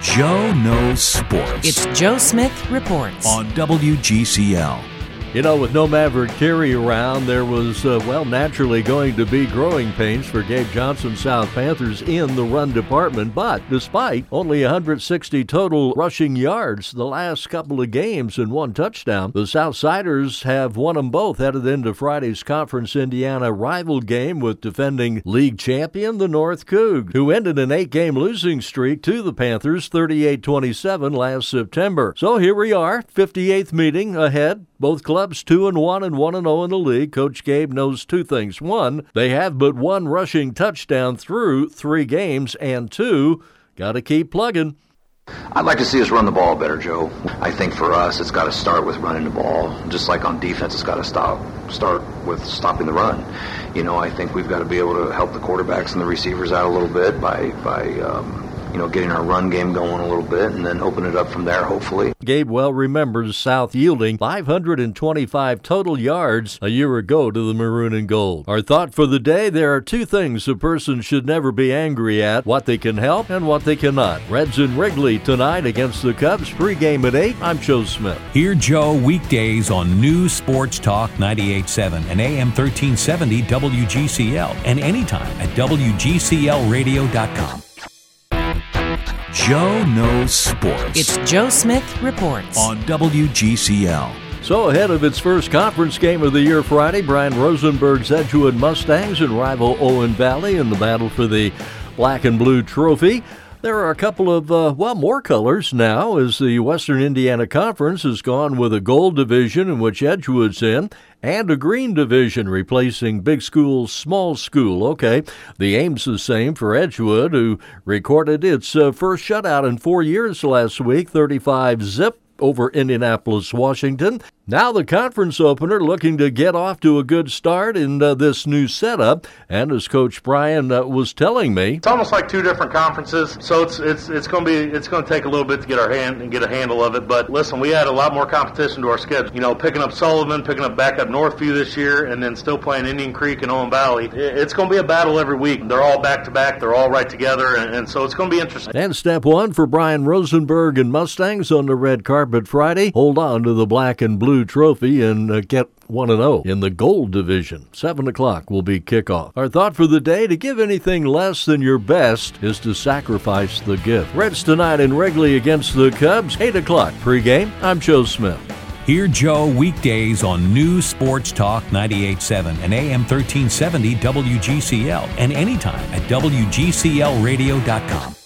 Joe Knows Sports. It's Joe Smith Reports on WGCL. You know, with no Maverick Terry around, there was, naturally going to be growing pains for Gabe Johnson's South Panthers in the run department. But despite only 160 total rushing yards the last couple of games and one touchdown, the Southsiders have won them both, headed into Friday's Conference Indiana rival game with defending league champion, the North Cougs, who ended an 8-game losing streak to the Panthers, 38-27 last September. So here we are, 58th meeting ahead. Both clubs 2-1 and 1-0 in the league. Coach Gabe knows two things. One, they have but one rushing touchdown through 3 games, and 2, got to keep plugging. I'd like to see us run the ball better, Joe. I think for us, it's got to start with running the ball. Just like on defense, it's got to start with stopping the run. You know, I think we've got to be able to help the quarterbacks and the receivers out a little bit by getting our run game going a little bit and then open it up from there, hopefully. Gabe well remembers South yielding 525 total yards a year ago to the Maroon and Gold. Our thought for the day, there are 2 things a person should never be angry at: what they can help and what they cannot. Reds in Wrigley tonight against the Cubs. Pregame at 8. I'm Joe Smith. Hear Joe weekdays on News Sports Talk 98.7 and AM 1370 WGCL, and anytime at WGCLradio.com. Joe Knows Sports. It's Joe Smith Reports on WGCL. So ahead of its first conference game of the year Friday, Brian Rosenberg's Edgewood Mustangs and rival Owen Valley in the battle for the Black and Blue Trophy. There are a couple of, more colors now, as the Western Indiana Conference has gone with a gold division in which Edgewood's in, and a green division replacing big school, small school. Okay, the aim's the same for Edgewood, who recorded its first shutout in 4 years last week, 35-0 over Indianapolis, Washington. Now the conference opener looking to get off to a good start in this new setup. And as Coach Brian was telling me, it's almost like 2 different conferences. So it's going to take a little bit to get a handle of it. But listen, we had a lot more competition to our schedule. You know, picking up Sullivan, picking up back up Northview this year, and then still playing Indian Creek and Owen Valley. It's going to be a battle every week. They're all back to back. They're all right together, and so it's going to be interesting. And step 1 for Brian Rosenberg and Mustangs on the red carpet Friday. Hold on to the Black and Blue Trophy and get 1-0 in the gold division. 7 o'clock will be kickoff. Our thought for the day: to give anything less than your best is to sacrifice the gift. Reds tonight in Wrigley against the Cubs. 8 o'clock pregame. I'm Joe Smith. Hear Joe weekdays on News Sports Talk 98.7 and AM 1370 WGCL, and anytime at WGCLradio.com.